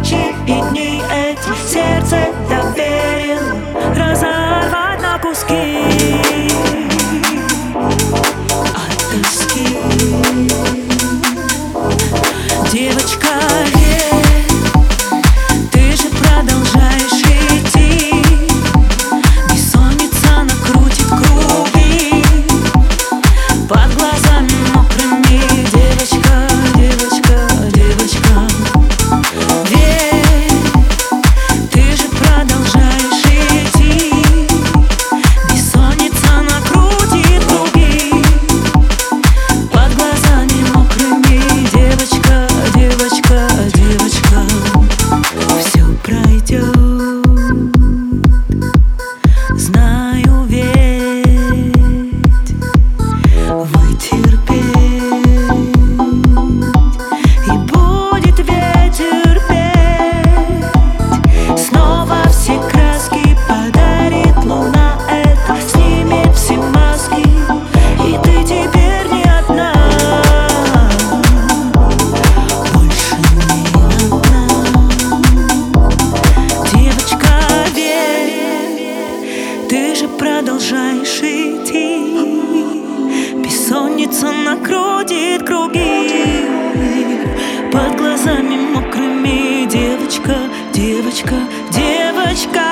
ночи и дни эти сердце доверил разорвать на куски от тоски. Девочка, верь, ты же продолжаешь идти. Бессонница накрутит круги под глазами мокрыми. Девочка, девочка, девочка, верь, ты же продолжаешь идти. Бессонница накрутит круги под глазами мокрыми. Девочка, девочка, девочка, все пройдет, знаю, ведь вытерпеть, и будет ветер петь. Снова все краски подарит луна, это снимет все маски, и ты теперь не одна, больше не одна. Девочка, верь, ты же продолжаешь идти. Бессонница накрутит круги под глазами мокрыми. Девочка, девочка, девочка,